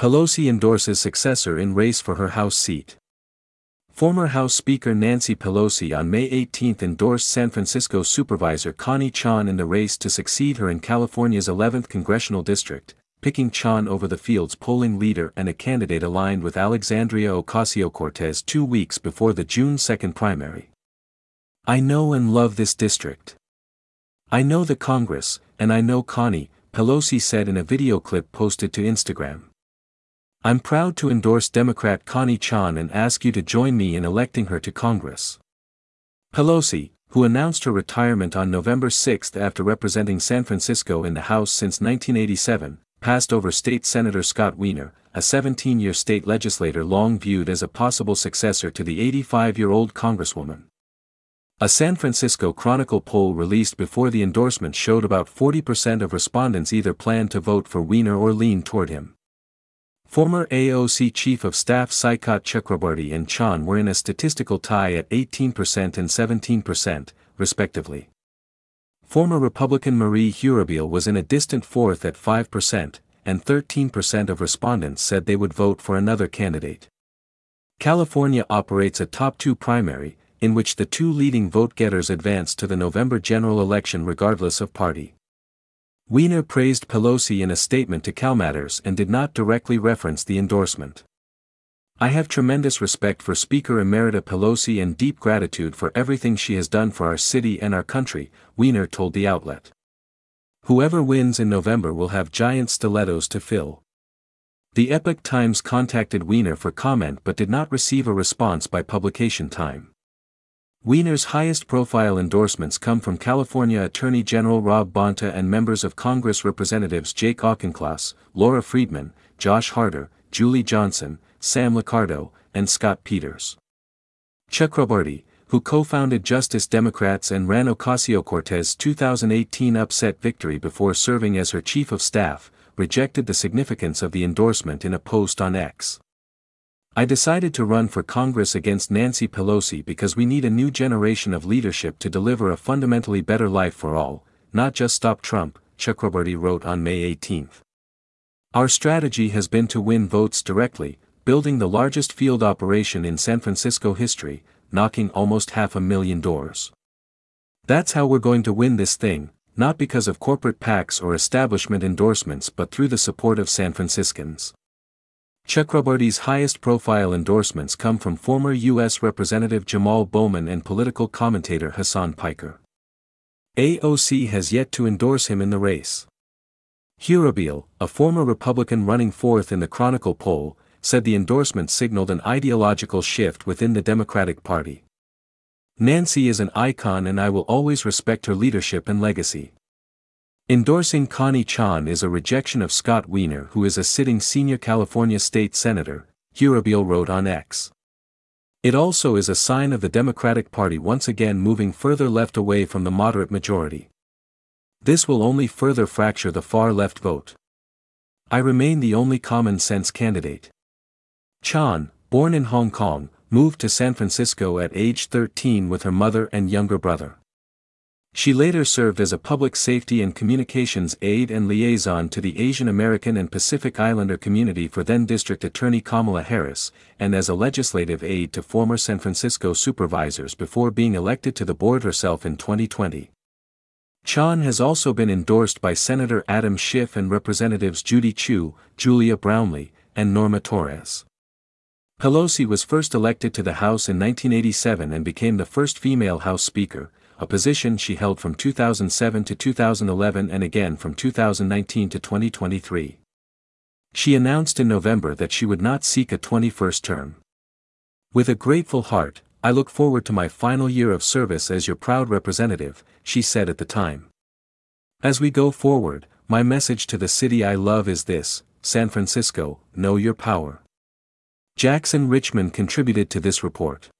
Pelosi endorses successor in race for her House seat. Former House Speaker Nancy Pelosi on May 18 endorsed San Francisco Supervisor Connie Chan in the race to succeed her in California's 11th congressional district, picking Chan over the field's polling leader and a candidate aligned with Alexandria Ocasio-Cortez 2 weeks before the June 2 primary. "I know and love this district. I know the Congress, and I know Connie," Pelosi said in a video clip posted to Instagram. "I'm proud to endorse Democrat Connie Chan and ask you to join me in electing her to Congress." Pelosi, who announced her retirement on November 6 after representing San Francisco in the House since 1987, passed over State Senator Scott Wiener, a 17-year state legislator long viewed as a possible successor to the 85-year-old Congresswoman. A San Francisco Chronicle poll released before the endorsement showed about 40% of respondents either planned to vote for Wiener or lean toward him. Former AOC Chief of Staff Saikat Chakrabarti and Chan were in a statistical tie at 18% and 17%, respectively. Former Republican Marie Hurubeel was in a distant fourth at 5%, and 13% of respondents said they would vote for another candidate. California operates a top-two primary, in which the two leading vote-getters advance to the November general election regardless of party. Wiener praised Pelosi in a statement to CalMatters and did not directly reference the endorsement. "I have tremendous respect for Speaker Emerita Pelosi and deep gratitude for everything she has done for our city and our country," Wiener told the outlet. "Whoever wins in November will have giant stilettos to fill." The Epoch Times contacted Wiener for comment but did not receive a response by publication time. Wiener's highest-profile endorsements come from California Attorney General Rob Bonta and members of Congress Representatives Jake Auchincloss, Laura Friedman, Josh Harder, Julie Johnson, Sam Liccardo, and Scott Peters. Chakrabarti, who co-founded Justice Democrats and ran Ocasio-Cortez's 2018 upset victory before serving as her chief of staff, rejected the significance of the endorsement in a post on X. "I decided to run for Congress against Nancy Pelosi because we need a new generation of leadership to deliver a fundamentally better life for all, not just stop Trump," Chakrabarti wrote on May 18. "Our strategy has been to win votes directly, building the largest field operation in San Francisco history, knocking almost 500,000 doors. That's how we're going to win this thing, not because of corporate PACs or establishment endorsements but through the support of San Franciscans." Chakrabarti's highest-profile endorsements come from former U.S. Representative Jamal Bowman and political commentator Hassan Piker. AOC has yet to endorse him in the race. Hurubeel, a former Republican running fourth in the Chronicle poll, said the endorsement signaled an ideological shift within the Democratic Party. "Nancy is an icon and I will always respect her leadership and legacy. Endorsing Connie Chan is a rejection of Scott Wiener, who is a sitting senior California state senator," Hurubeel wrote on X. "It also is a sign of the Democratic Party once again moving further left away from the moderate majority. This will only further fracture the far-left vote. I remain the only common-sense candidate." Chan, born in Hong Kong, moved to San Francisco at age 13 with her mother and younger brother. She later served as a public safety and communications aide and liaison to the Asian American and Pacific Islander community for then-District Attorney Kamala Harris, and as a legislative aide to former San Francisco supervisors before being elected to the board herself in 2020. Chan has also been endorsed by Senator Adam Schiff and Representatives Judy Chu, Julia Brownley, and Norma Torres. Pelosi was first elected to the House in 1987 and became the first female House Speaker, a position she held from 2007 to 2011 and again from 2019 to 2023. She announced in November that she would not seek a 21st term. "With a grateful heart, I look forward to my final year of service as your proud representative," she said at the time. "As we go forward, my message to the city I love is this: San Francisco, know your power." Jackson Richmond contributed to this report.